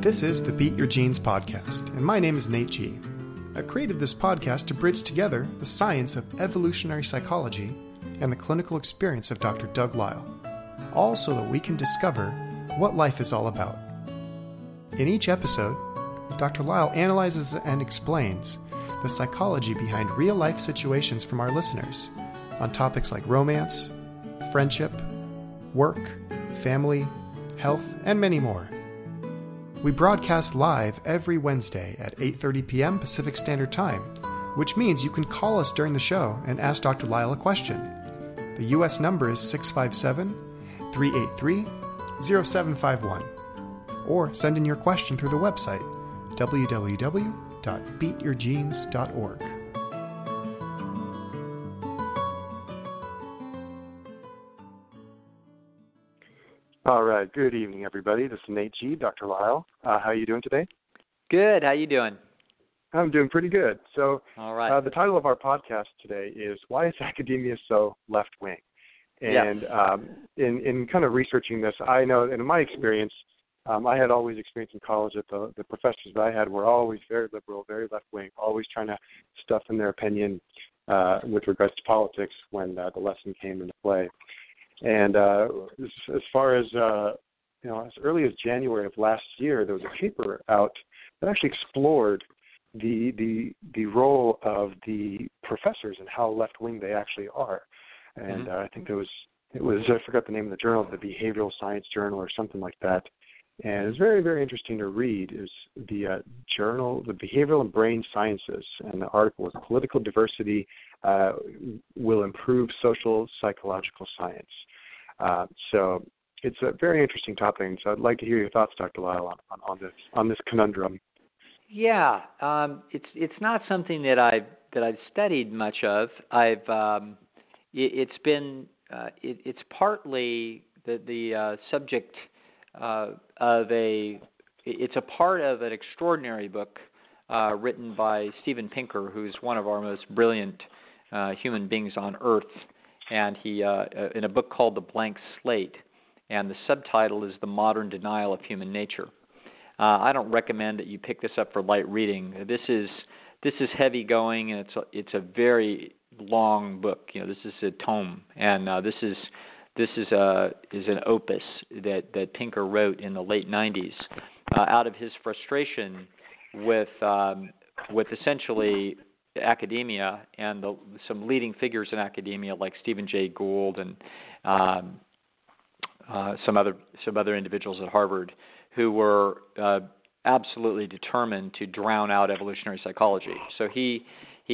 This is the Beat Your Genes podcast, and my name is Nate G. I created this podcast to bridge together the science of evolutionary psychology and the clinical experience of Dr. Doug Lisle, all so that we can discover what life is all about. In each episode, Dr. Lisle analyzes and explains the psychology behind real-life situations from our listeners on topics like romance, friendship, work, family, health, and many more. We broadcast live every Wednesday at 8:30 p.m. Pacific Standard Time, which means you can call us during the show and ask Dr. Lisle a question. The U.S. number is 657-383-0751. Or send in your question through the website, www.beatyourgenes.org. All right. Good evening, everybody. This is Nate G., Dr. Lisle. How are you doing today? Good. How you doing? I'm doing pretty good. So, all right. The title of our podcast today is "Why is Academia So Left-Wing?" And in kind of researching this, I know, and in my experience, I had always experienced in college that the professors that I had were always very liberal, very left-wing, always trying to stuff in their opinion with regards to politics when the lesson came into play. And as far as, as early as January of last year, there was a paper out that actually explored the role of the professors and how left-wing they actually are. And I think it was, I forgot the name of the journal, the Behavioral Science Journal or something like that. And it's very, very interesting to read is the journal, the Behavioral and Brain Sciences, and the article is Political Diversity Will Improve Social Psychological Science. So it's a very interesting topic, and so I'd like to hear your thoughts, Dr. Lisle, on this conundrum. Yeah, it's not something that I've studied much of. It's partly the subject it's a part of an extraordinary book written by Steven Pinker, who's one of our most brilliant human beings on Earth, and he in a book called The Blank Slate, and the subtitle is The Modern Denial of Human Nature. I don't recommend that you pick this up for light reading. This is heavy going, and it's a very long book. This is a tome, and this is an opus that Pinker wrote in the late 90s out of his frustration with essentially academia and some leading figures in academia like Stephen Jay Gould and some other individuals at Harvard who were absolutely determined to drown out evolutionary psychology. So he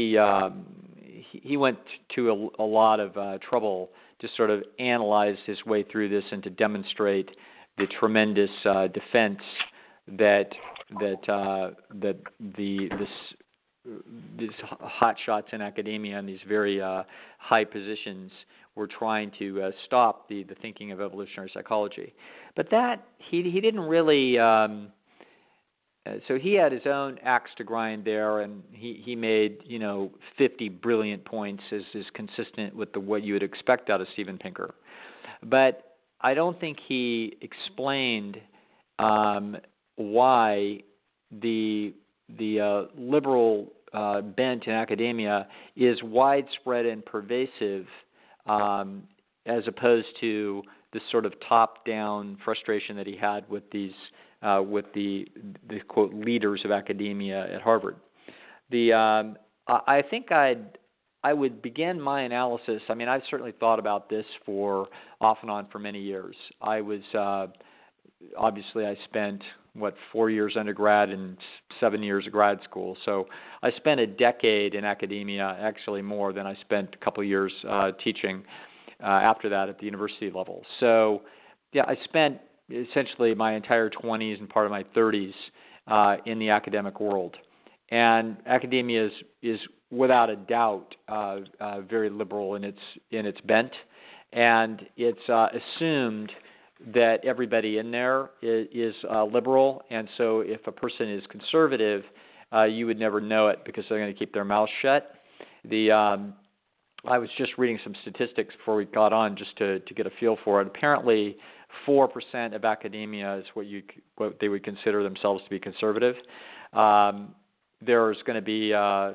went to a lot of trouble to sort of analyze his way through this and to demonstrate the tremendous defense that these hot shots in academia and these very high positions were trying to stop the thinking of evolutionary psychology. But that he didn't really. So he had his own axe to grind there, and he made 50 brilliant points, as is consistent with what you would expect out of Steven Pinker. But I don't think he explained why the liberal bent in academia is widespread and pervasive, as opposed to the sort of top-down frustration that he had with these. With the quote leaders of academia at Harvard. I think I would begin my analysis. I mean, I've certainly thought about this off and on for many years. I was obviously I spent 4 years undergrad and 7 years of grad school. So I spent a decade in academia, actually more than I spent a couple of years teaching after that at the university level. So yeah, I spent essentially my entire 20s and part of my 30s in the academic world. And academia is without a doubt very liberal in its bent, and it's assumed that everybody in there is liberal, and so if a person is conservative, you would never know it because they're going to keep their mouth shut. I was just reading some statistics before we got on just to get a feel for it. Apparently, 4% of academia is what they would consider themselves to be conservative. There's going to be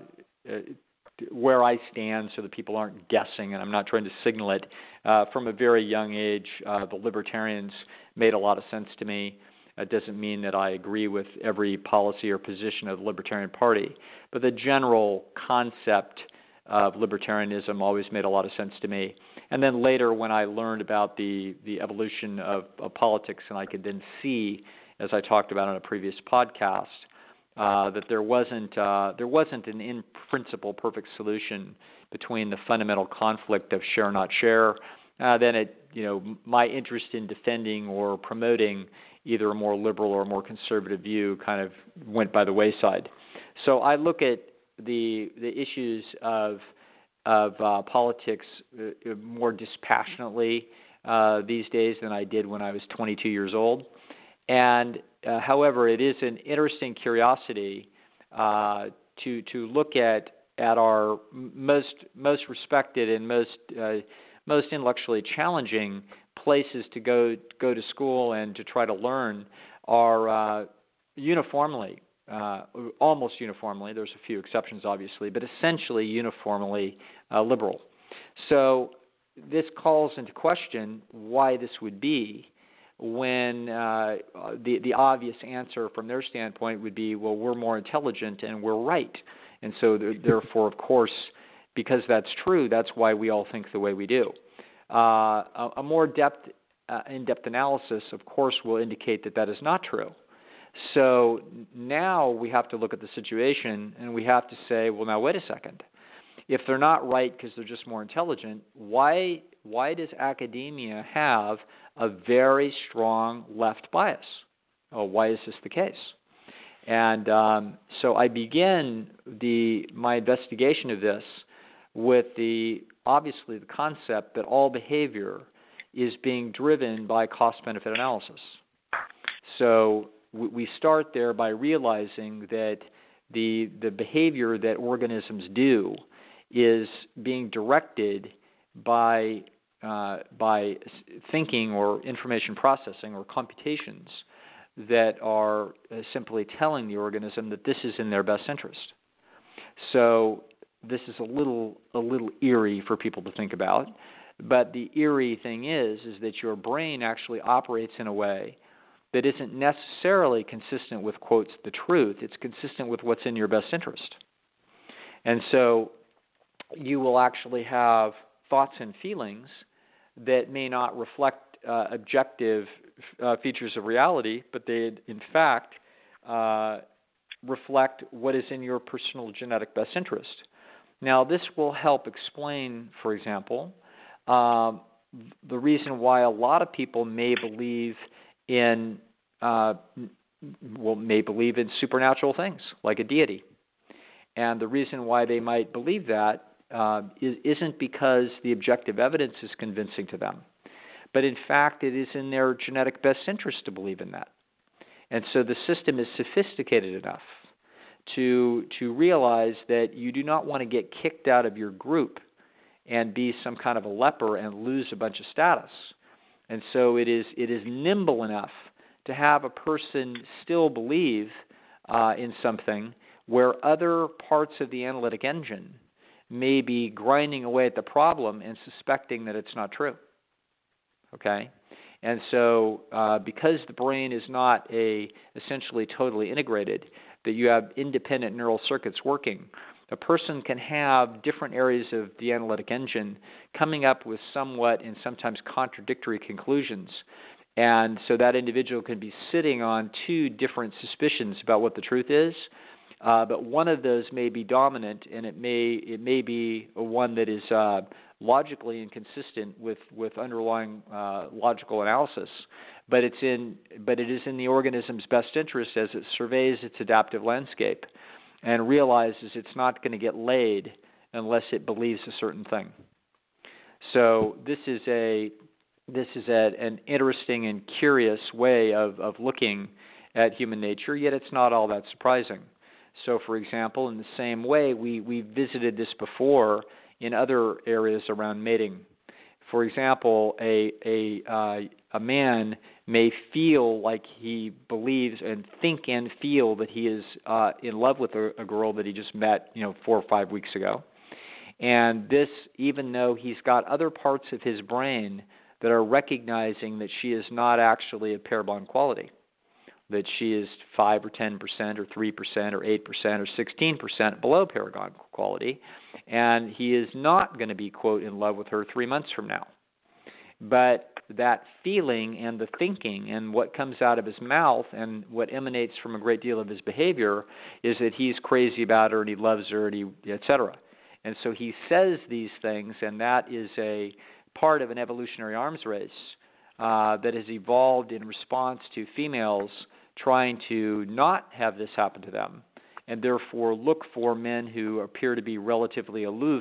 where I stand so that people aren't guessing, and I'm not trying to signal it. From a very young age, the libertarians made a lot of sense to me. It doesn't mean that I agree with every policy or position of the Libertarian Party, but the general concept of libertarianism always made a lot of sense to me. And then later, when I learned about the evolution of politics, and I could then see, as I talked about on a previous podcast, that there wasn't an in principle perfect solution between the fundamental conflict of share not share, then my interest in defending or promoting either a more liberal or more conservative view kind of went by the wayside. So I look at the issues of politics more dispassionately these days than I did when I was 22 years old. And however, it is an interesting curiosity to look at our most respected and most intellectually challenging places to go to school and to try to learn are uniformly, almost uniformly. There's a few exceptions, obviously, but essentially uniformly liberal. So this calls into question why this would be, when the obvious answer from their standpoint would be, well, we're more intelligent and we're right. And so therefore, of course, because that's true, that's why we all think the way we do. A more in-depth analysis, of course, will indicate that is not true. So now we have to look at the situation and we have to say, well, now wait a second. If they're not right because they're just more intelligent, why does academia have a very strong left bias? Oh, why is this the case? And so I begin my investigation of this with obviously the concept that all behavior is being driven by cost-benefit analysis. So we start there by realizing that the behavior that organisms do is being directed by thinking or information processing or computations that are simply telling the organism that this is in their best interest. So this is a little eerie for people to think about, but the eerie thing is that your brain actually operates in a way that isn't necessarily consistent with, quotes, the truth. It's consistent with what's in your best interest. And so you will actually have thoughts and feelings that may not reflect objective features of reality, but they, in fact, reflect what is in your personal genetic best interest. Now, this will help explain, for example, the reason why a lot of people may believe in supernatural things, like a deity. And the reason why they might believe that isn't because the objective evidence is convincing to them, but in fact it is in their genetic best interest to believe in that. And so the system is sophisticated enough to realize that you do not want to get kicked out of your group and be some kind of a leper and lose a bunch of status. And so it is nimble enough to have a person still believe in something where other parts of the analytic engine may be grinding away at the problem and suspecting that it's not true. Okay? And so because the brain is not essentially totally integrated, that you have independent neural circuits working, a person can have different areas of the analytic engine coming up with somewhat and sometimes contradictory conclusions. And so that individual can be sitting on two different suspicions about what the truth is, but one of those may be dominant, and it may be one that is logically inconsistent with underlying logical analysis. But it is in the organism's best interest as it surveys its adaptive landscape and realizes it's not going to get laid unless it believes a certain thing. So this is an interesting and curious way of looking at human nature, yet it's not all that surprising. So, for example, in the same way, we visited this before in other areas around mating. for example, a man may feel like he believes and think and feel that he is in love with a girl that he just met, 4 or 5 weeks ago. And this, even though he's got other parts of his brain that are recognizing that she is not actually a pair bond quality, that she is 5 or 10% or 3% or 8% or 16% below paragon quality, and he is not going to be, quote, in love with her 3 months from now. But that feeling and the thinking and what comes out of his mouth and what emanates from a great deal of his behavior is that he's crazy about her and he loves her, and et cetera. And so he says these things, and that is a part of an evolutionary arms race that has evolved in response to females trying to not have this happen to them, and therefore look for men who appear to be relatively aloof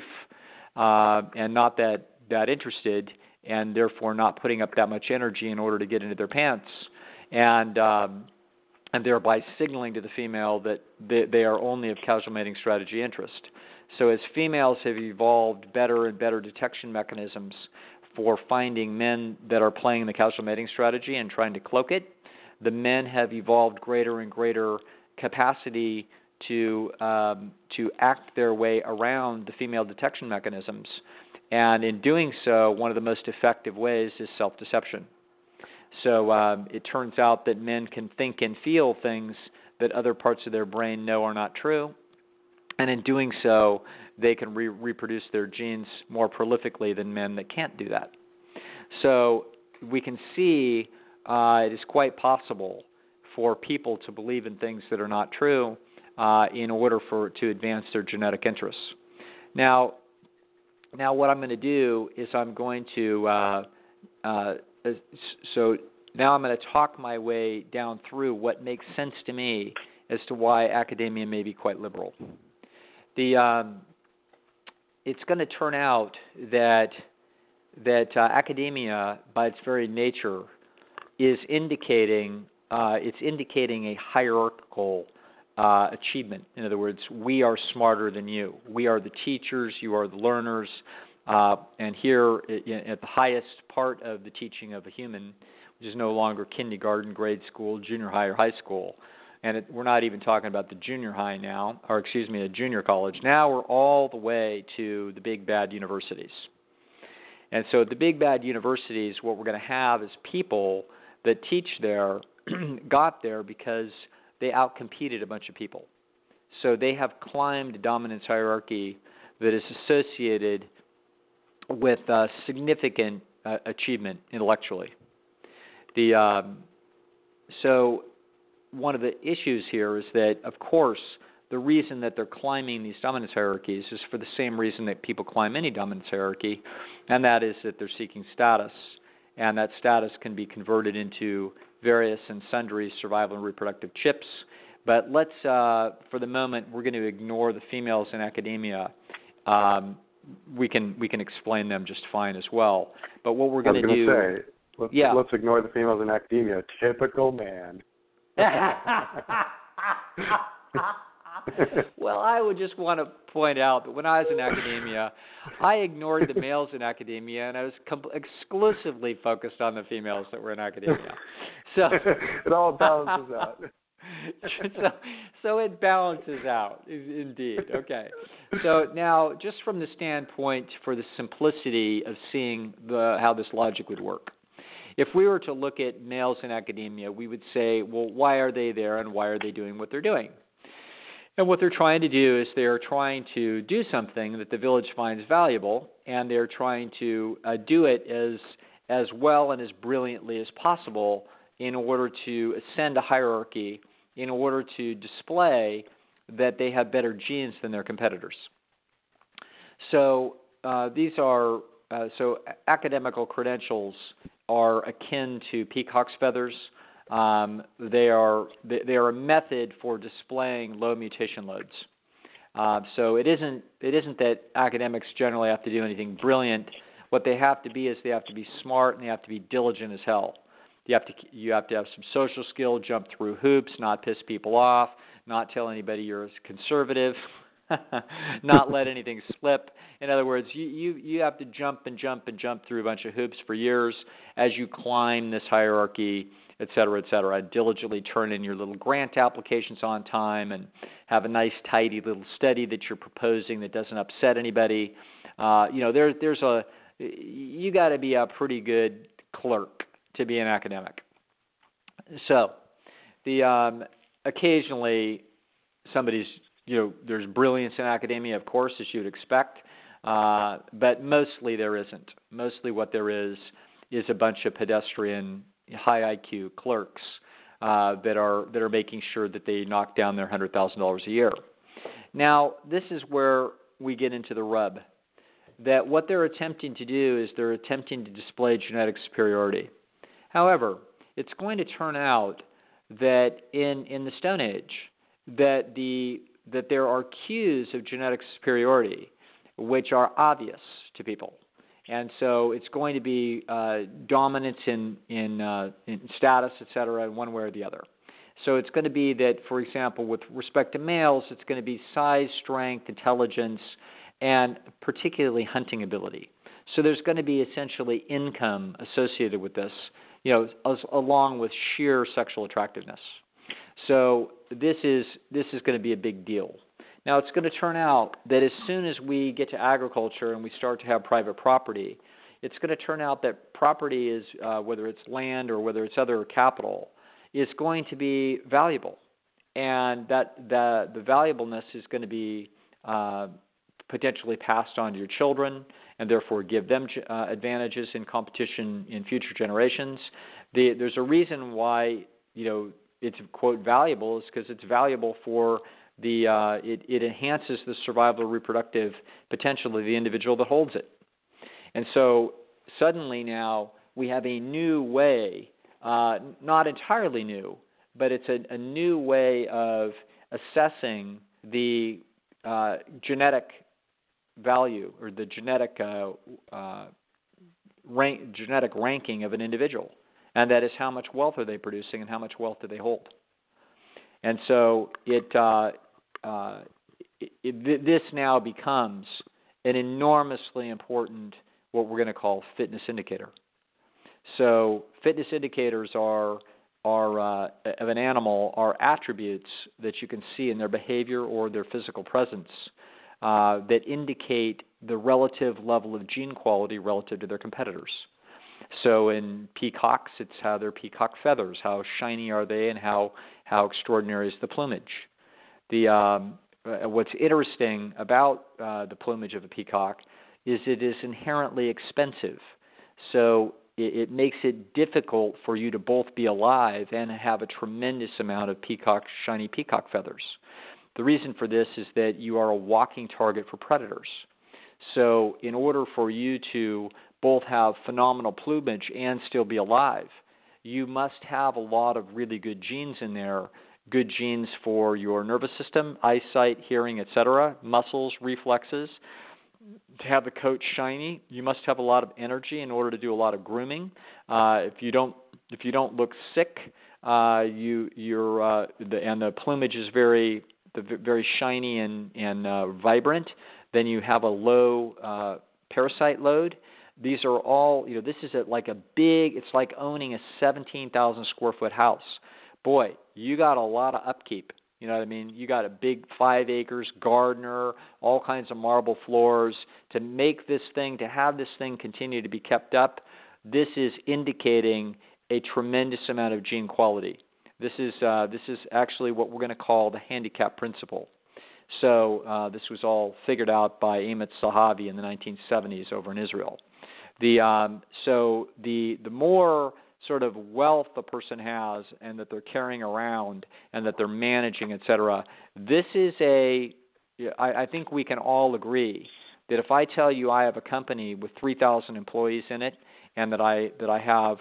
and not that interested, and therefore not putting up that much energy in order to get into their pants, and thereby signaling to the female that they are only of casual mating strategy interest. So as females have evolved better and better detection mechanisms for finding men that are playing the casual mating strategy and trying to cloak it, the men have evolved greater and greater capacity to act their way around the female detection mechanisms. And in doing so, one of the most effective ways is self-deception. So it turns out that men can think and feel things that other parts of their brain know are not true. And in doing so, they can reproduce their genes more prolifically than men that can't do that. So we can see it is quite possible for people to believe in things that are not true in order to advance their genetic interests. Now what I'm going to do is I'm going to so now I'm going to talk my way down through what makes sense to me as to why academia may be quite liberal. It's going to turn out that academia, by its very nature, is indicating a hierarchical achievement. In other words, we are smarter than you. We are the teachers, you are the learners, and here at the highest part of the teaching of a human, which is no longer kindergarten, grade school, junior high, or high school, and we're not even talking about the junior high now, or excuse me, the junior college. Now we're all the way to the big bad universities. And so at the big bad universities, what we're going to have is people that teach there got there because they outcompeted a bunch of people. So they have climbed a dominance hierarchy that is associated with significant achievement intellectually. So one of the issues here is that, of course, the reason that they're climbing these dominance hierarchies is for the same reason that people climb any dominance hierarchy, and that is that they're seeking status, and that status can be converted into various and sundry survival and reproductive chips. But let's, for the moment, we're going to ignore the females in academia. We can explain them just fine as well. But what we're going to do... Let's ignore the females in academia. Typical man. Well, I would just want to point out that when I was in academia, I ignored the males in academia, and I was exclusively focused on the females that were in academia. So it all balances out. So it balances out, indeed. Okay. So now, just from the standpoint for the simplicity of seeing how this logic would work, if we were to look at males in academia, we would say, well, why are they there and why are they doing what they're doing? And what they're trying to do is they're trying to do something that the village finds valuable, and they're trying to do it as well and as brilliantly as possible in order to ascend a hierarchy, in order to display that they have better genes than their competitors. So these are so academical credentials are akin to peacock's feathers. They are a method for displaying low mutation loads. So it isn't that academics generally have to do anything brilliant. What they have to be is they have to be smart and they have to be diligent as hell. You have to have some social skill, jump through hoops, not piss people off, not tell anybody you're conservative, not let anything slip. In other words, you have to jump and jump and jump through a bunch of hoops for years as you climb this hierarchy, et cetera, diligently turn in your little grant applications on time and have a nice, tidy little study that you're proposing that doesn't upset anybody. You got to be a pretty good clerk to be an academic. So, occasionally somebody's, there's brilliance in academia, of course, as you'd expect, but mostly there isn't. Mostly what there is a bunch of pedestrian, high IQ clerks that are making sure that they knock down their $100,000 a year. Now, this is where we get into the rub. That what they're attempting to do is they're attempting to display genetic superiority. However, it's going to turn out that in the Stone Age, that there are cues of genetic superiority which are obvious to people. And so it's going to be dominance in status, et cetera, in one way or the other. So it's going to be that, for example, with respect to males, it's going to be size, strength, intelligence, and particularly hunting ability. So there's going to be essentially income associated with this, along with sheer sexual attractiveness. So this is going to be a big deal. Now, it's going to turn out that as soon as we get to agriculture and we start to have private property, it's going to turn out that property is, whether it's land or whether it's other capital, is going to be valuable. And that the valuableness is going to be potentially passed on to your children and therefore give them advantages in competition in future generations. There's a reason why, it's, quote, valuable is because it's valuable for it enhances the survival or reproductive potential of the individual that holds it. And so suddenly now we have a new way, not entirely new, but it's a new way of assessing the genetic value or the genetic ranking of an individual, and that is how much wealth are they producing and how much wealth do they hold. And so this now becomes an enormously important, what we're going to call, fitness indicator. So fitness indicators of an animal are attributes that you can see in their behavior or their physical presence that indicate the relative level of gene quality relative to their competitors. So in peacocks, it's how their peacock feathers, how shiny are they, and how extraordinary is the plumage. What's interesting about the plumage of a peacock is it is inherently expensive. So it makes it difficult for you to both be alive and have a tremendous amount of shiny peacock feathers. The reason for this is that you are a walking target for predators. So in order for you to both have phenomenal plumage and still be alive, you must have a lot of really good genes in there, good genes for your nervous system, eyesight, hearing, etc., muscles, reflexes. To have the coat shiny, you must have a lot of energy in order to do a lot of grooming. If you don't look sick, and the plumage is very shiny and vibrant, then you have a low parasite load. These are all, this is it's like owning a 17,000 square foot house. Boy, you got a lot of upkeep. You know what I mean? You got a big 5 acres, gardener, all kinds of marble floors. To have this thing continue to be kept up, this is indicating a tremendous amount of gene quality. This is actually what we're going to call the handicap principle. So this was all figured out by Amit Zahavi in the 1970s over in Israel. So the more sort of wealth a person has and that they're carrying around and that they're managing, et cetera, this is I think we can all agree that if I tell you I have a company with 3,000 employees in it and that I have,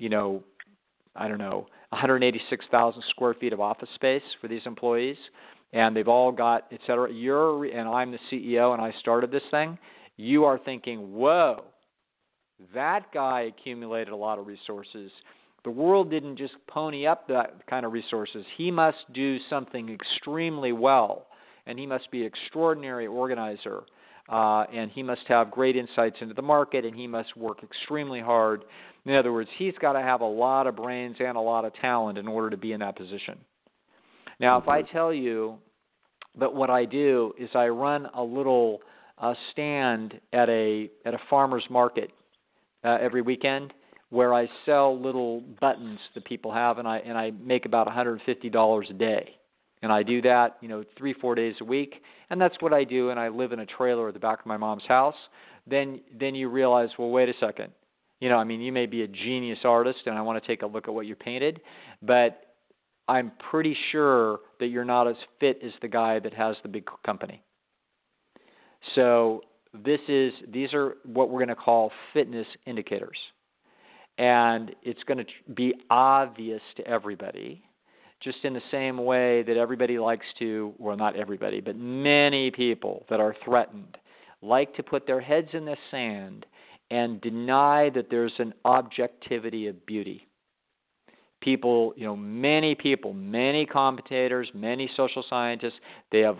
186,000 square feet of office space for these employees, and they've all got, et cetera, and I'm the CEO and I started this thing, you are thinking, whoa, that guy accumulated a lot of resources. The world didn't just pony up that kind of resources. He must do something extremely well. and he must be an extraordinary organizer, and he must have great insights into the market, and he must work extremely hard. In other words, he's got to have a lot of brains and a lot of talent in order to be in that position. Now, if I tell you that what I do is I run a little stand at a farmer's market every weekend where I sell little buttons that people have, and I make about $150 a day. And I do that, 3-4 days a week, and that's what I do, and I live in a trailer at the back of my mom's house. Then you realize, well, wait a second. You may be a genius artist, and I want to take a look at what you painted, but I'm pretty sure that you're not as fit as the guy that has the big company. So these are what we're going to call fitness indicators. And it's going to be obvious to everybody, just in the same way that everybody likes to, well, not everybody, but many people that are threatened like to put their heads in the sand and deny that there's an objectivity of beauty. People, many people, many commentators, many social scientists, they have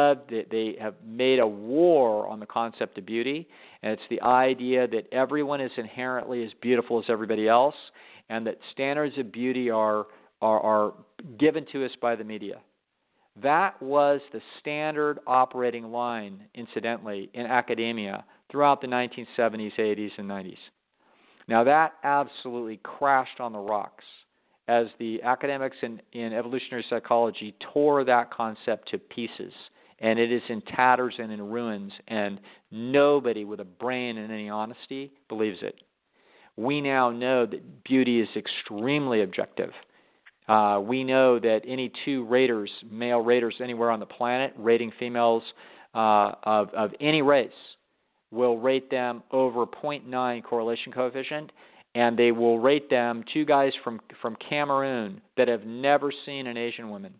made a war on the concept of beauty, and it's the idea that everyone is inherently as beautiful as everybody else, and that standards of beauty are given to us by the media. That was the standard operating line, incidentally, in academia throughout the 1970s, 80s, and 90s. Now, that absolutely crashed on the rocks as the academics in evolutionary psychology tore that concept to pieces, and it is in tatters and in ruins, and nobody with a brain and any honesty believes it. We now know that beauty is extremely objective. We know that any two raters, male raters anywhere on the planet, rating females of any race, will rate them over 0.9 correlation coefficient, and they will rate them, two guys from Cameroon that have never seen an Asian woman,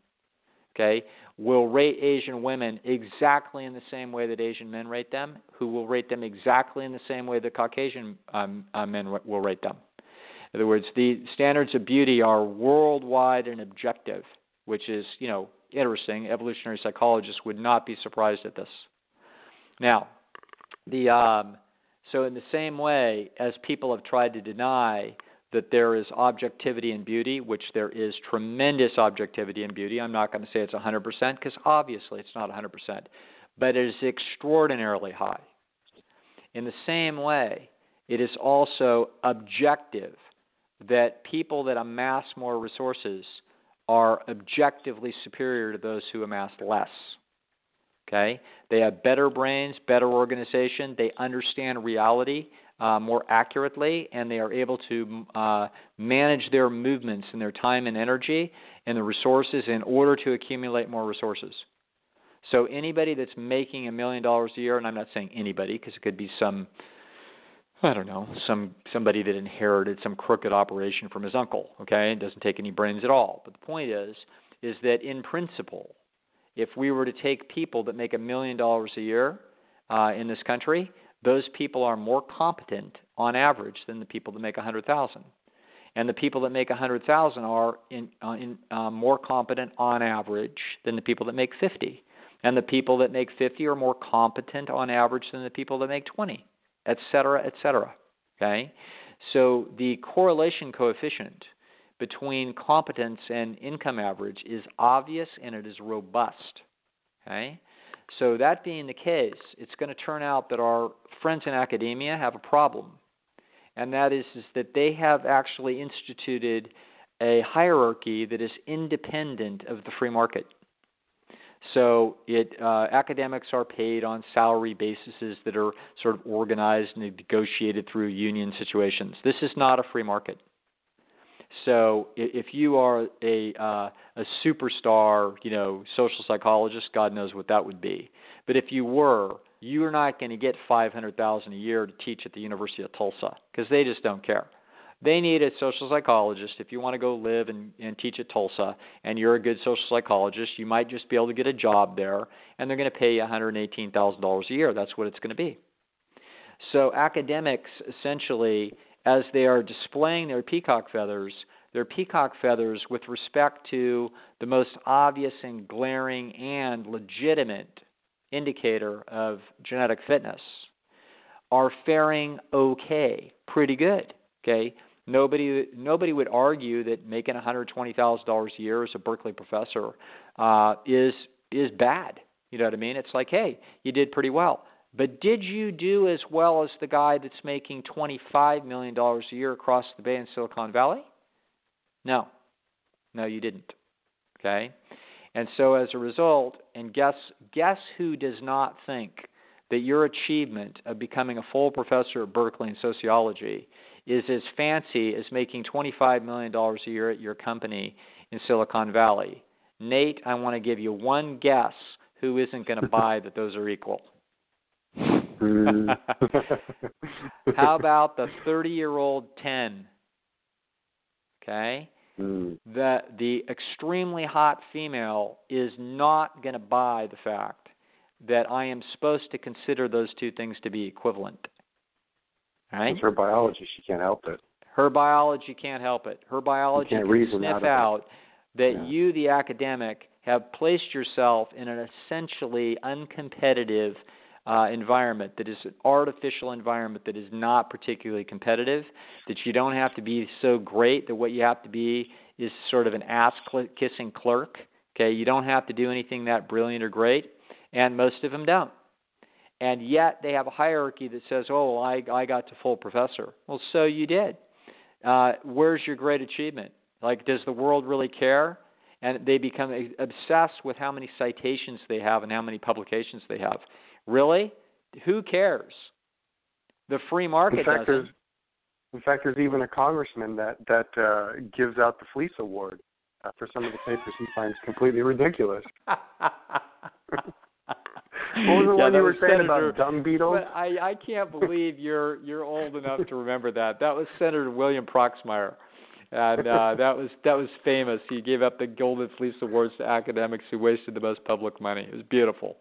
will rate Asian women exactly in the same way that Asian men rate them, who will rate them exactly in the same way that Caucasian men will rate them. In other words, the standards of beauty are worldwide and objective, which is, interesting. Evolutionary psychologists would not be surprised at this. Now, so in the same way as people have tried to deny that there is objectivity in beauty, which there is tremendous objectivity in beauty, I'm not going to say it's 100% because obviously it's not 100%, but it is extraordinarily high. In the same way, it is also objective that people that amass more resources are objectively superior to those who amass less. They have better brains, better organization, they understand reality more accurately, and they are able to manage their movements and their time and energy and the resources in order to accumulate more resources. So anybody that's making $1 million a year, and I'm not saying anybody because it could be somebody that inherited some crooked operation from his uncle, It doesn't take any brains at all. But the point is that in principle, if we were to take people that make $1 million a year in this country, those people are more competent on average than the people that make $100,000. And the people that make $100,000 are more competent on average than the people that make 50. And the people that make 50 are more competent on average than the people that make 20, et cetera, et cetera. So the correlation coefficient between competence and income average is obvious and it is robust. So that being the case, it's going to turn out that our friends in academia have a problem, and that is that they have actually instituted a hierarchy that is independent of the free market. So academics are paid on salary bases that are sort of organized and negotiated through union situations. This is not a free market. So if you are a superstar, social psychologist, God knows what that would be. But if you were, you're not going to get $500,000 a year to teach at the University of Tulsa because they just don't care. They need a social psychologist. If you want to go live and teach at Tulsa and you're a good social psychologist, you might just be able to get a job there, and they're going to pay you $118,000 a year. That's what it's going to be. So academics essentially, as they are displaying their peacock feathers, they're peacock feathers with respect to the most obvious and glaring and legitimate indicator of genetic fitness, are faring okay, pretty good. Okay, nobody would argue that making $120,000 a year as a Berkeley professor is bad. You know what I mean? It's like, hey, you did pretty well. But did you do as well as the guy that's making $25 million a year across the Bay in Silicon Valley? No, you didn't. Okay, and so as a result, and guess who does not think that your achievement of becoming a full professor at Berkeley in sociology is as fancy as making $25 million a year at your company in Silicon Valley? Nate, I want to give you one guess who isn't going to buy that those are equal. How about the 30-year-old 10? Okay? The extremely hot female is not going to buy the fact that I am supposed to consider those two things to be equivalent. Right? It's her biology. She can't help it. Her biology can't help it. Her biology can sniff out that you, the academic, have placed yourself in an essentially uncompetitive environment that is an artificial environment that is not particularly competitive, that you don't have to be so great, that what you have to be is sort of an ass-kissing clerk. Okay, you don't have to do anything that brilliant or great, and most of them don't. And yet they have a hierarchy that says, oh, I got to full professor. Well, so you did. Where's your great achievement? Like, does the world really care? And they become obsessed with how many citations they have and how many publications they have. Really? Who cares? The free market doesn't. In fact, there's even a congressman that gives out the Fleece Award for some of the papers he finds completely ridiculous. What was the one you were saying about dung beetles? But I can't believe you're old enough to remember that. That was Senator William Proxmire. And that was famous. He gave up the Golden Fleece Awards to academics who wasted the most public money. It was beautiful.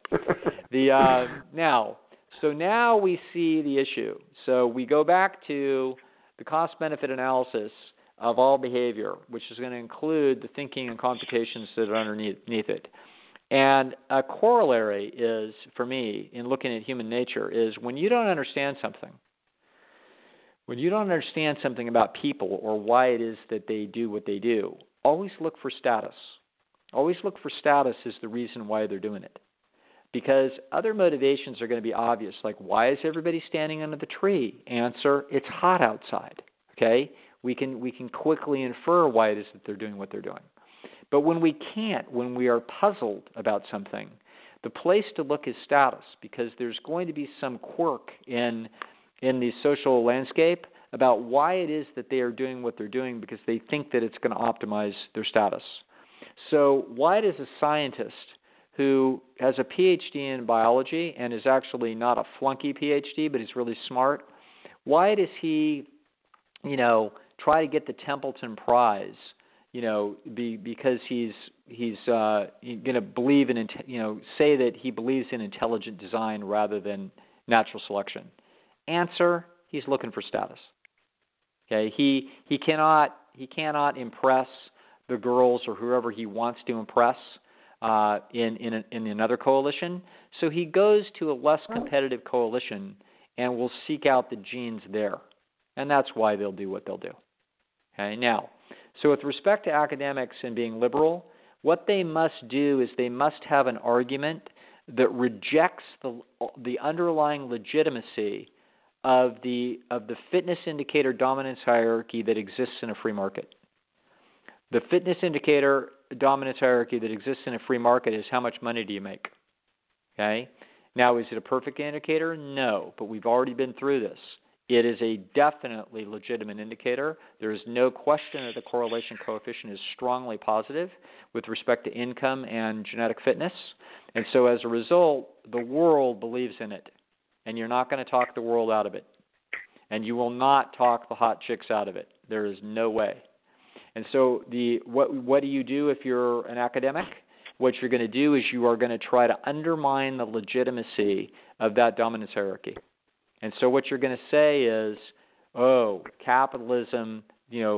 Now we see the issue. So we go back to the cost-benefit analysis of all behavior, which is going to include the thinking and computations that are underneath it. And a corollary is, for me, in looking at human nature, is when you don't understand something, about people or why it is that they do what they do, always look for status. Always look for status as the reason why they're doing it. Because other motivations are going to be obvious, like why is everybody standing under the tree? Answer, it's hot outside. Okay? We can quickly infer why it is that they're doing what they're doing. But when we can't, when we are puzzled about something, the place to look is status, because there's going to be some quirk in the social landscape about why it is that they are doing what they're doing, because they think that it's going to optimize their status. So why does a scientist who has a PhD in biology and is actually not a flunky PhD, but he's really smart, why does he, try to get the Templeton Prize, because he's going to believe in, say that he believes in intelligent design rather than natural selection? Answer, he's looking for status. Okay, he cannot impress the girls or whoever he wants to impress in another coalition. So he goes to a less competitive coalition and will seek out the genes there, and that's why they'll do what they'll do. Okay, now, so with respect to academics and being liberal, what they must do is they must have an argument that rejects the underlying legitimacy of the fitness indicator dominance hierarchy that exists in a free market. The fitness indicator dominance hierarchy that exists in a free market is how much money do you make? Okay? Now, is it a perfect indicator? No, but we've already been through this. It is a definitely legitimate indicator. There is no question that the correlation coefficient is strongly positive with respect to income and genetic fitness. And so as a result, the world believes in it. And you're not going to talk the world out of it. And you will not talk the hot chicks out of it. There is no way. And so what do you do if you're an academic? What you're going to do is you are going to try to undermine the legitimacy of that dominance hierarchy. And so what you're going to say is, oh, capitalism, the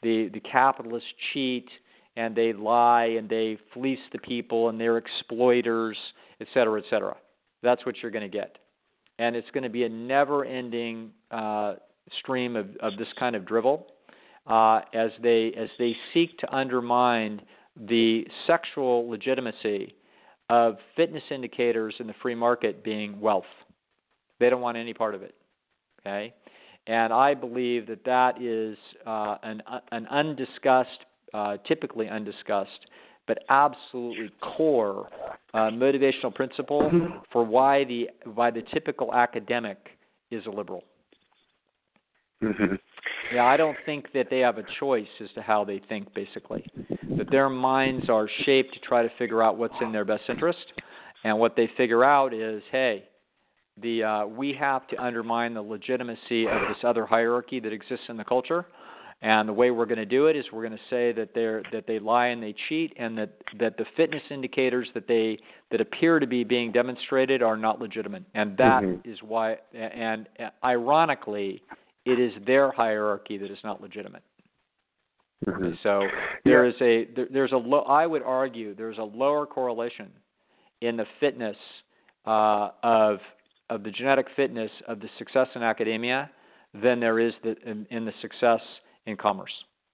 the capitalists cheat and they lie and they fleece the people and they're exploiters, et cetera, et cetera. That's what you're going to get. And it's going to be a never-ending stream of this kind of drivel as they seek to undermine the sexual legitimacy of fitness indicators in the free market being wealth. They don't want any part of it, okay? And I believe that is an undiscussed, typically undiscussed, but absolutely core motivational principle for why the typical academic is a liberal. Mm-hmm. Yeah, I don't think that they have a choice as to how they think, basically. That their minds are shaped to try to figure out what's in their best interest, and what they figure out is, hey, we have to undermine the legitimacy of this other hierarchy that exists in the culture, and the way we're going to do it is we're going to say that they lie and they cheat, and that the fitness indicators that appear to be being demonstrated are not legitimate, and that is why. And ironically, it is their hierarchy that is not legitimate. Mm-hmm. So I would argue there's a lower correlation in the fitness of the genetic fitness of the success in academia than there is in the success in commerce.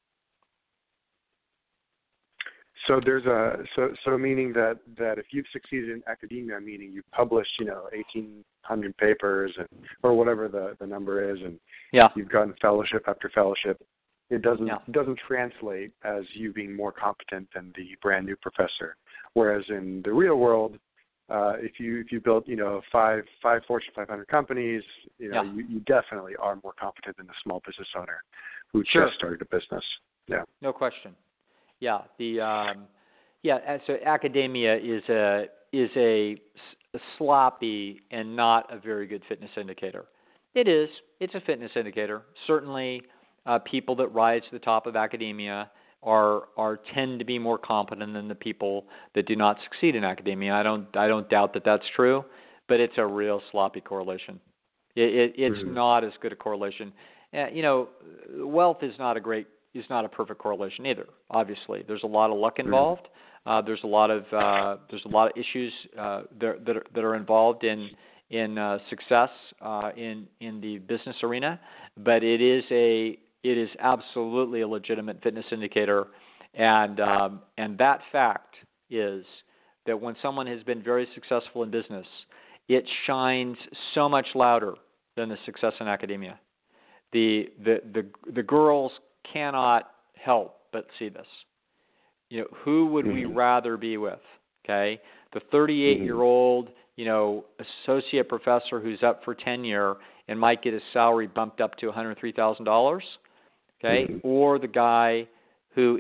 So there's so meaning that if you've succeeded in academia, meaning you've published 1,800 papers or whatever the number is, and you've gotten fellowship after fellowship, it doesn't translate as you being more competent than the brand new professor. Whereas in the real world, if you built five Fortune 500 companies, you definitely are more competent than the small business owner who just started a business. Yeah, no question. Yeah, so academia is a sloppy and not a very good fitness indicator. It is. It's a fitness indicator. Certainly, people that rise to the top of academia tend to be more competent than the people that do not succeed in academia. I don't doubt that that's true, but it's a real sloppy correlation. It's not as good a correlation. Wealth is not a perfect correlation either. Obviously, there's a lot of luck involved. There's a lot of issues that are involved in success in the business arena. But it is absolutely a legitimate fitness indicator, and that fact is that when someone has been very successful in business, it shines so much louder than the success in academia. The girls cannot help but see this. Who would we rather be with? Okay, the 38-year-old, associate professor who's up for tenure and might get his salary bumped up to $103,000. Okay, or the guy who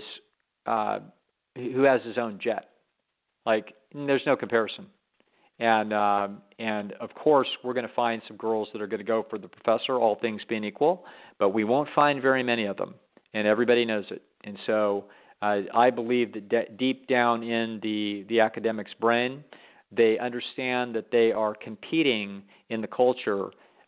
has his own jet. Like, there's no comparison. And of course, we're going to find some girls that are going to go for the professor, all things being equal, but we won't find very many of them, and everybody knows it. And so I believe that deep down in the academic's brain, they understand that they are competing in the culture.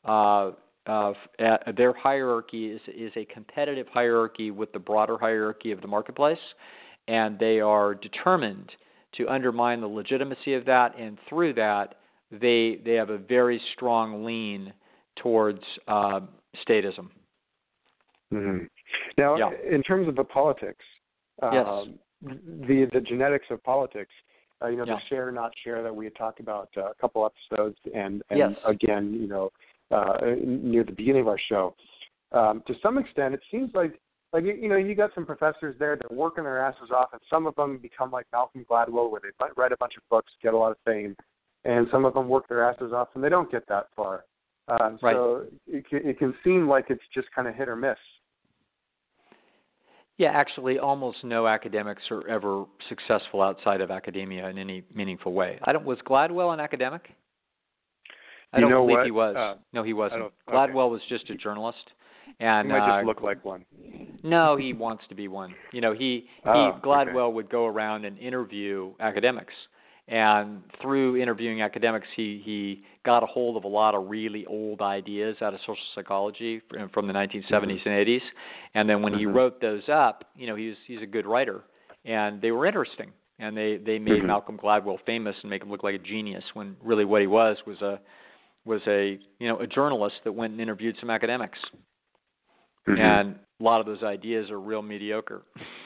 Their hierarchy is a competitive hierarchy with the broader hierarchy of the marketplace, and they are determined to undermine the legitimacy of that, and through that, they have a very strong lean towards statism. Now, in terms of the politics, the genetics of politics, the share not share that we had talked about a couple episodes, and again, near the beginning of our show, to some extent, it seems like you got some professors there that are working their asses off, and some of them become like Malcolm Gladwell, where they write a bunch of books, get a lot of fame, and some of them work their asses off, and they don't get that far. So it can seem like it's just kind of hit or miss. Yeah, actually, almost no academics are ever successful outside of academia in any meaningful way. Was Gladwell an academic? I don't believe he was. No, he wasn't. Gladwell was just a journalist. And he might just look like one. No, he wants to be one. Gladwell would go around and interview academics, And through interviewing academics, he got a hold of a lot of really old ideas out of social psychology from the 1970s and 80s. And then when he wrote those up, he's a good writer, and they were interesting. And they made Malcolm Gladwell famous and make him look like a genius, when really what he was a journalist that went and interviewed some academics. And a lot of those ideas are real mediocre.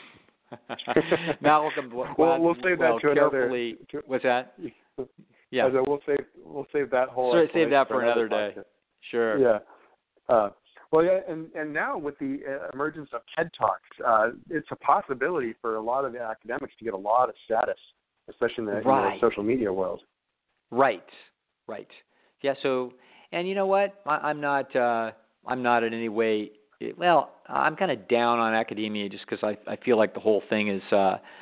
Malcolm Gladwell, we'll save that to another. What's that? Yeah, we'll save that whole. Save that for another day. Sure. Yeah. Well, yeah, and now with the emergence of TED Talks, it's a possibility for a lot of the academics to get a lot of status, especially in the social media world. Right. Yeah. So, and you know what? I'm not in any way. Well, I'm kind of down on academia just because I feel like the whole thing is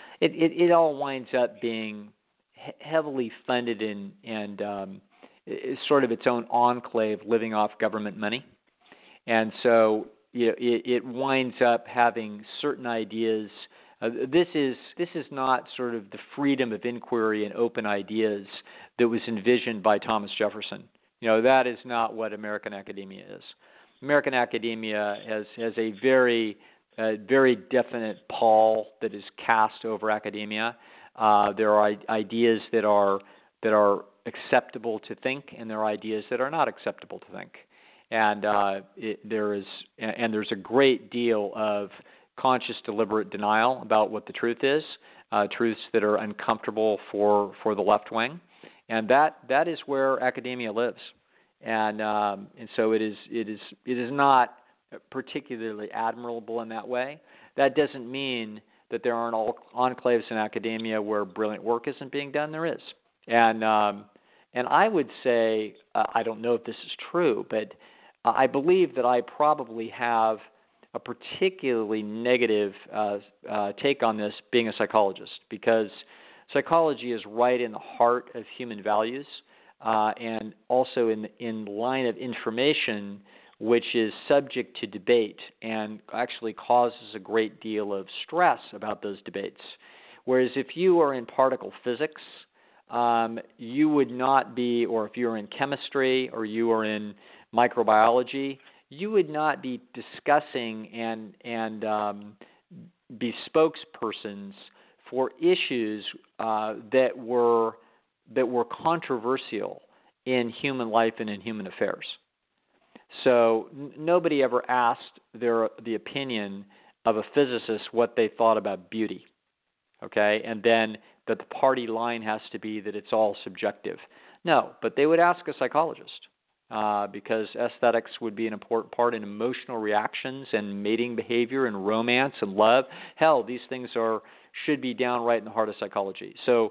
it all winds up being heavily funded and is sort of its own enclave, living off government money, and so it winds up having certain ideas. This is not sort of the freedom of inquiry and open ideas that was envisioned by Thomas Jefferson. That is not what American academia is. American academia has a very definite pall that is cast over academia. There are ideas that are acceptable to think, and there are ideas that are not acceptable to think. And there's a great deal of conscious, deliberate denial about what the truth is, truths that are uncomfortable for the left wing, and that is where academia lives. And so it is not particularly admirable in that way. That doesn't mean that there aren't all enclaves in academia where brilliant work isn't being done. There is, and I would say I don't know if this is true, but I believe that I probably have a particularly negative take on this, being a psychologist, because psychology is right in the heart of human values. And also in line of information, which is subject to debate and actually causes a great deal of stress about those debates. Whereas if you are in particle physics, you would not be, or if you're in chemistry or you are in microbiology, you would not be discussing and be spokespersons for issues that were controversial in human life and in human affairs. So nobody ever asked the opinion of a physicist what they thought about beauty, okay? And then that the party line has to be that it's all subjective. No, but they would ask a psychologist because aesthetics would be an important part in emotional reactions and mating behavior and romance and love. Hell, these things should be downright in the heart of psychology. So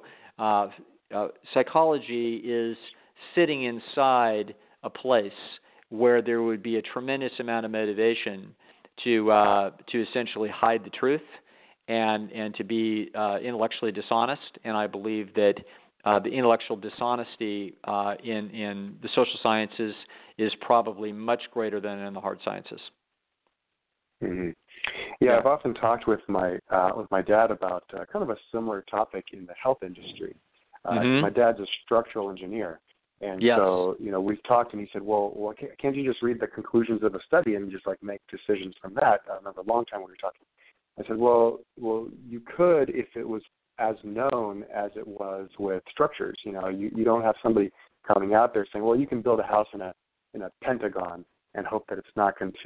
psychology is sitting inside a place where there would be a tremendous amount of motivation to essentially hide the truth and to be intellectually dishonest. And I believe that the intellectual dishonesty in the social sciences is probably much greater than in the hard sciences. Mm-hmm. Yeah, I've often talked with my dad about kind of a similar topic in the health industry. My dad's a structural engineer, and so we've talked, and he said, "Well, can't you just read the conclusions of a study and just like make decisions from that?" I remember a long time when we were talking. I said, "Well, you could if it was as known as it was with structures. You don't have somebody coming out there saying, well, you can build a house in a pentagon and hope that it's not going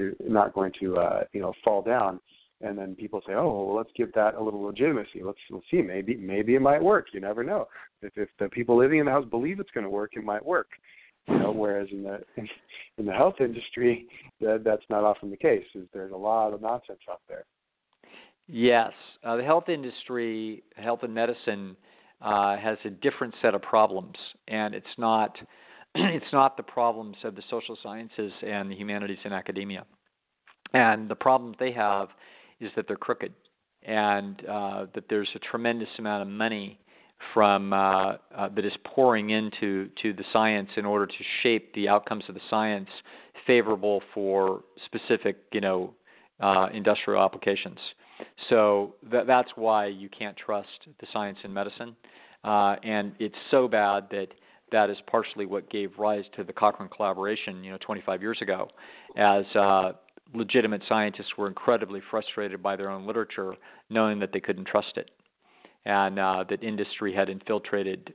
to fall down." And then people say, "Oh, well, let's give that a little legitimacy. Let's see. Maybe it might work. You never know. If the people living in the house believe it's going to work, it might work." Whereas in the health industry, that's not often the case. There's a lot of nonsense out there. Yes, the health industry, health and medicine, has a different set of problems, and it's not the problems of the social sciences and the humanities and academia. And the problem they have is that they're crooked, and that there's a tremendous amount of money from that is pouring into the science in order to shape the outcomes of the science favorable for specific, industrial applications. So that's why you can't trust the science in medicine. and it's so bad that that is partially what gave rise to the Cochrane collaboration, 25 years ago, as legitimate scientists were incredibly frustrated by their own literature, knowing that they couldn't trust it, and that industry had infiltrated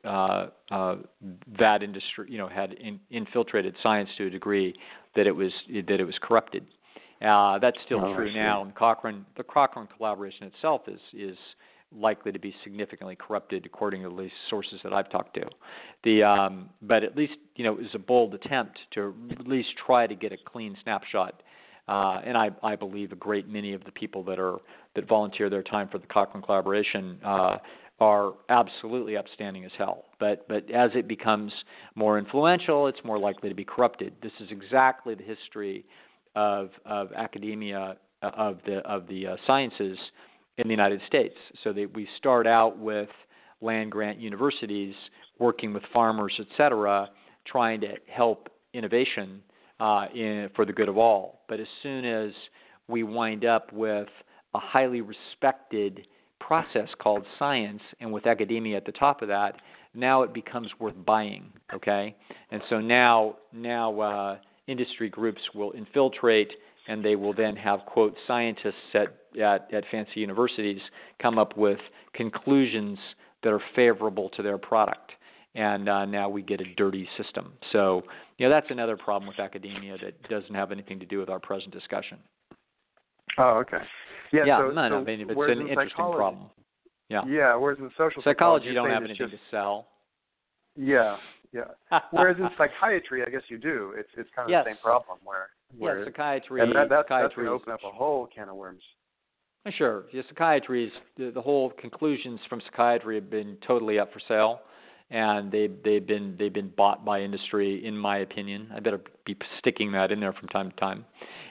that industry, infiltrated science to a degree that it was corrupted. That's still true now. And the Cochrane collaboration itself is likely to be significantly corrupted, according to at least sources that I've talked to. But at least it was a bold attempt to at least try to get a clean snapshot. And I believe a great many of the people that volunteer their time for the Cochrane collaboration are absolutely upstanding as hell. But as it becomes more influential, it's more likely to be corrupted. This is exactly the history of academia, of the sciences in the United States. So that we start out with land-grant universities working with farmers, et cetera, trying to help innovation for the good of all. But as soon as we wind up with a highly respected process called science, and with academia at the top of that, now it becomes worth buying, okay? And so now industry groups will infiltrate, and they will then have, quote, scientists at fancy universities come up with conclusions that are favorable to their product. And now we get a dirty system. So, that's another problem with academia that doesn't have anything to do with our present discussion. Oh, okay. Yeah, it's an interesting problem. Yeah. Yeah, whereas in social psychology you don't have anything to sell. Yeah. Whereas in psychiatry, I guess you do. It's kind of the same problem where psychiatry. And that's going to open up a whole can of worms. Sure. Psychiatry is the whole conclusions from psychiatry have been totally up for sale, and they've been bought by industry, in my opinion. I better be sticking that in there from time to time,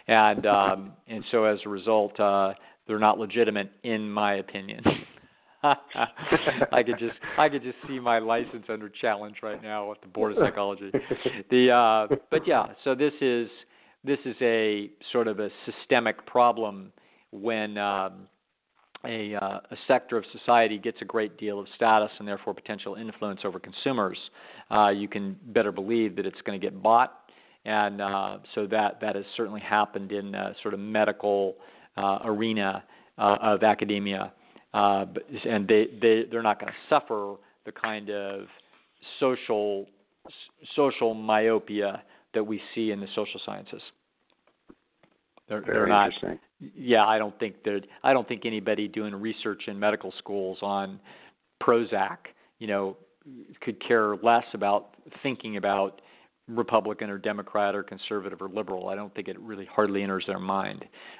and so as a result, they're not legitimate, in my opinion. I could just see my license under challenge right now at the Board of Psychology. So this is a sort of a systemic problem when a sector of society gets a great deal of status and therefore potential influence over consumers. You can better believe that it's going to get bought, and so that has certainly happened in the sort of medical arena of academia. And they're not going to suffer the kind of social myopia that we see in the social sciences. They're not. Yeah, I don't think anybody doing research in medical schools on Prozac, could care less about thinking about Republican or Democrat or conservative or liberal. I don't think it really hardly enters their mind.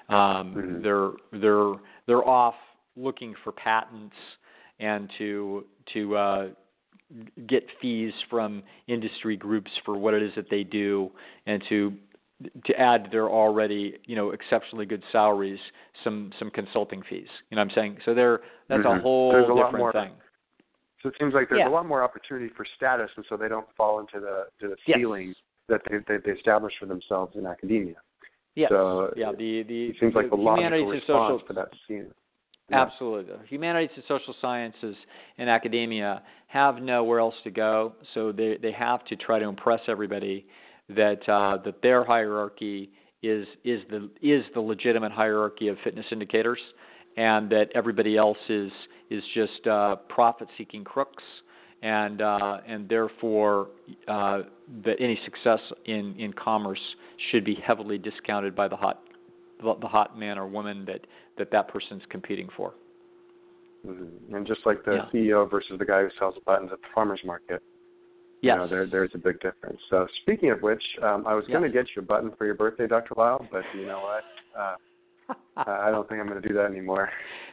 They're off looking for patents and to get fees from industry groups for what it is that they do, and to add to their already exceptionally good salaries some consulting fees. You know what I'm saying? So that's a whole different thing. So it seems like there's a lot more opportunity for status, and so they don't fall into the ceiling that they establish for themselves in academia. Yes. So it seems like the logical response to that scene. Yeah. Absolutely. Humanities and social sciences and academia have nowhere else to go, so they have to try to impress everybody that their hierarchy is the legitimate hierarchy of fitness indicators, and that everybody else is just profit-seeking crooks, and therefore that any success in commerce should be heavily discounted by the hot man or woman that person's competing for. Mm-hmm. And just like the CEO versus the guy who sells buttons at the farmer's market, there's a big difference. So speaking of which, I was going to get you a button for your birthday, Dr. Lisle, but you know what? I don't think I'm going to do that anymore.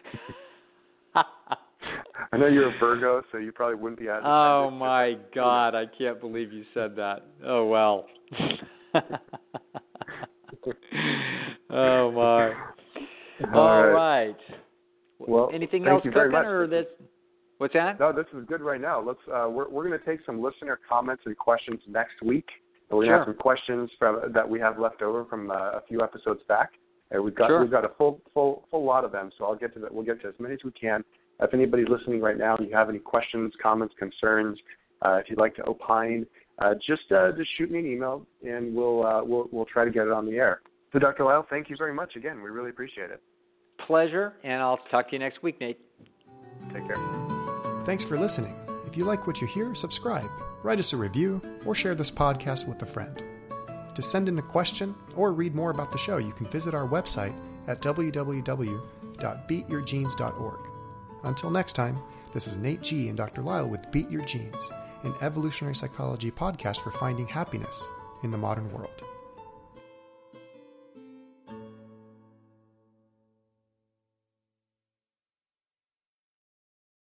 I know you're a Virgo, so you probably wouldn't be as. Oh my God! I can't believe you said that. Oh well. Oh my. All right. Well, anything else cooking, or this? What's that? No, this is good right now. Let's. We're going to take some listener comments and questions next week. And we're going to have some questions that we have left over from a few episodes back. And we've got a full lot of them. So I'll get to that. We'll get to as many as we can. if anybody's listening right now, and you have any questions, comments, concerns, if you'd like to opine, just shoot me an email, and we'll try to get it on the air. So, Dr. Lisle, thank you very much again. We really appreciate it. Pleasure, and I'll talk to you next week, Nate. Take care. Thanks for listening. If you like what you hear, subscribe, write us a review, or share this podcast with a friend. To send in a question or read more about the show, you can visit our website at www.beatyourgenes.org. Until next time, this is Nate G. and Dr. Lisle with Beat Your Genes, an evolutionary psychology podcast for finding happiness in the modern world.